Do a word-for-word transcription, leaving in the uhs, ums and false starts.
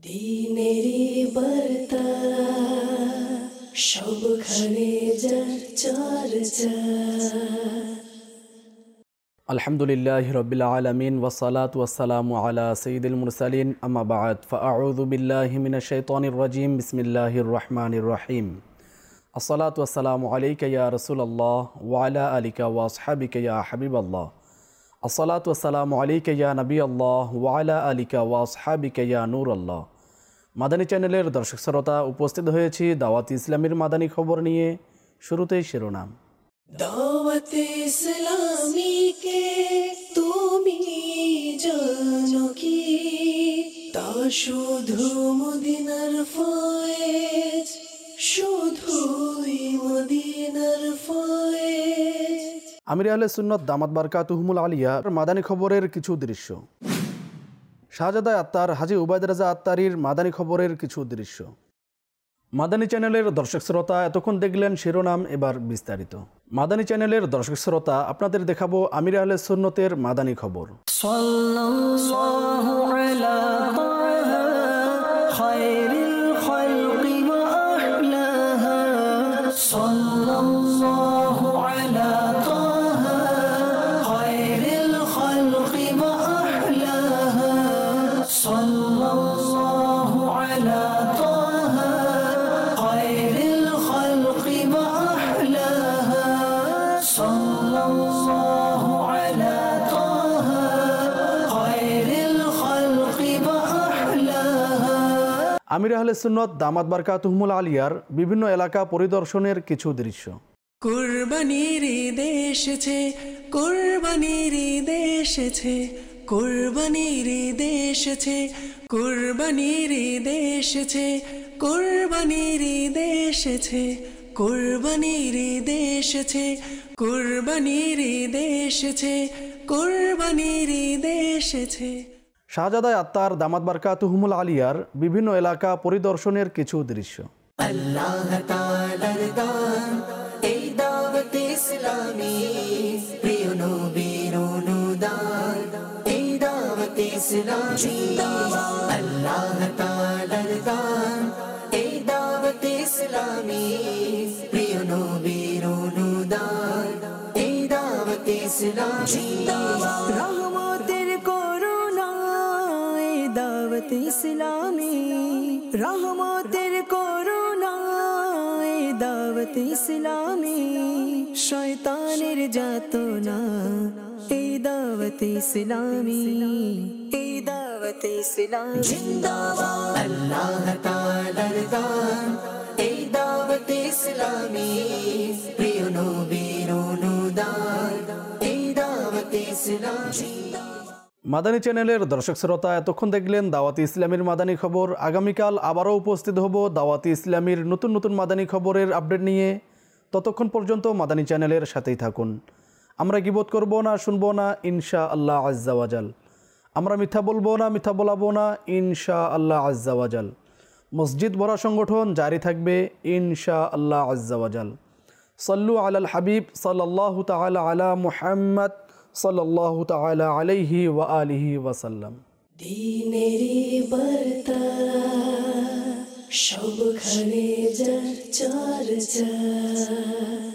দিনেরি বার্তা সবখানে যার চর্চা। আলহামদুলিল্লাহি রাব্বিল আলামিন ওয়াসসালাতু ওয়াসসালামু আলা সাইয়্যিদিল মুরসালিন আম্মা বা'দ ফাআউযু বিল্লাহি মিনাশ শাইতানির রাজিম বিসমিল্লাহির রহমানির রহিম। আসসালাতু ওয়াসসালামু আলাইকা ইয়া রাসূলুল্লাহ ওয়া আলা আলিকা ওয়া আসহাবিকা ইয়া হাবিবাল্লাহ। আসসালাতু ওয়াসসালামু আলাইকা ইয়া নবিয়াল্লাহ ওয়া আলা আলিকা ওয়া আসহাবিকা ইয়া নূরাল্লাহ। মাদানী চ্যানেলের দর্শক শ্রোতা, উপস্থিত হয়েছি দাওয়াত ইসলামীর মাদানী খবর নিয়ে। শুরুতেই শিরোনাম। দাওয়াত ইসলামী কে তুমি জানো কি? তা শুধু মদিনার ফয়েজ, শুধুই মদিনার ফয়েজ। আমির আহলে সুন্নাত দামাত বারকাতুহুমুল আলিয়ার মাদানী খবরের কিছু দৃশ্য। শাহজাদা আত্তার হাজী উবাইদ রাজা আত্তারির মাদানী খবরের কিছু দৃশ্য। মাদানী চ্যানেলের দর্শক শ্রোতা, এতক্ষণ দেখলেন শিরোনাম, এবার বিস্তারিত। মাদানী চ্যানেলের দর্শক শ্রোতা, আপনাদের দেখাবো আমির আহলে সুন্নতের মাদানী খবর। সাল্লাল্লাহু আলা তাহা খায়রিল খালকি ওয়া আহলাহা। সাল্লাল্লাহু আলা তাহা খায়রিল খালকি ওয়া আহলাহা। সাল্লাল্লাহু আলা তাহা খায়রিল খালকি ওয়া আহলাহা। সাল্লাল্লাহু আলা তাহা খায়রিল খালকি ওয়া আহলাহা। আমির আহলে সুন্নাত দামাত বারকাতুহুমুল আলিয়ার বিভিন্ন এলাকা পরিদর্শনের কিছু দৃশ্য। কুরবানির ঈদ এসেছে, কুরবানির ঈদ এসেছে, কুরবানির ঈদ এসেছে, কুরবানির ঈদ এসেছে, কুরবানির ঈদ এসেছে, কুরবানির ঈদ এসেছে, কুরবানির ঈদ এসেছে, কুরবানির ঈদ এসেছে। শাহজাদা আত্তার দামাত বারকাতুহুমুল আলিয়ার বিভিন্ন এলাকা পরিদর্শনের কিছু দৃশ্য। আল্লাহ তাআলার দান এই দাওয়াত ইসলামী, প্রিয় নবীর অনুদান এই দাওয়াত ইসলামী। আল্লাহ তাআলার দান এই দাওয়াত ইসলামী, প্রিয় নবীর অনুদান এই দাওয়াত ইসলামী। রহমতের করুণা এই দাওয়াত ইসলামী, রহমতের করুণা এই দাওয়াত ইসলামী। শয়তানের যাতনা এই দাওয়াত ইসলামী, এই দাওয়াত ইসলামী। জিন্দাবাদ আল্লাহ তাআলার দান এই দাওয়াত ইসলামী, প্রিয় নবীর অনুদান এই দাওয়াত ইসলামী। মাদানী চ্যানেলের দর্শক শ্রোতা, এতক্ষণ দেখলেন দাওয়াত ইসলামীর মাদানী খবর। আগামীকাল আবারও উপস্থিত হব দাওয়াত ইসলামীর নতুন নতুন মাদানী খবরের আপডেট নিয়ে। ততক্ষণ পর্যন্ত মাদানী চ্যানেলের সাথেই থাকুন। আমরা গীবত করব না, শুনবো না, ইনশা আল্লাহ আজ্জা ওয়াজাল। আমরা মিথ্যা বলবো না, মিথ্যা বলাবো না, ইনশা আল্লাহ আজ্জা ওয়াজাল। মসজিদ ভরা সংগঠন জারি থাকবে, ইনশা আল্লাহ আজ্জা ওয়াজাল। সাল্লু আলাল হাবিব সাল্লাল্লাহু তাআলা আলা মুহাম্মদ সাল্লাল্লাহু তাআলা আলাইহি ওয়া আলিহি ওয়াসাল্লাম। দিনেরি বার্তা সবখানে যার চর্চা।